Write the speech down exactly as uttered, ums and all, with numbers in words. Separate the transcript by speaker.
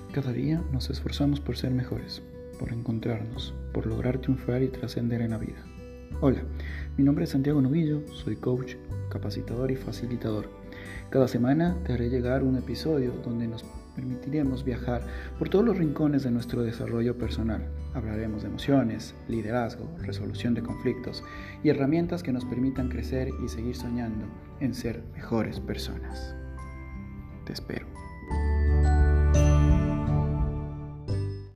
Speaker 1: Cada día nos esforzamos por ser mejores, por encontrarnos, por lograr triunfar y trascender en la vida. Hola, mi nombre es Santiago Novillo, soy coach, capacitador y facilitador. Cada semana te haré llegar un episodio donde nos permitiremos viajar por todos los rincones de nuestro desarrollo personal. Hablaremos de emociones, liderazgo, resolución de conflictos y herramientas que nos permitan crecer y seguir soñando en ser mejores personas. Te espero.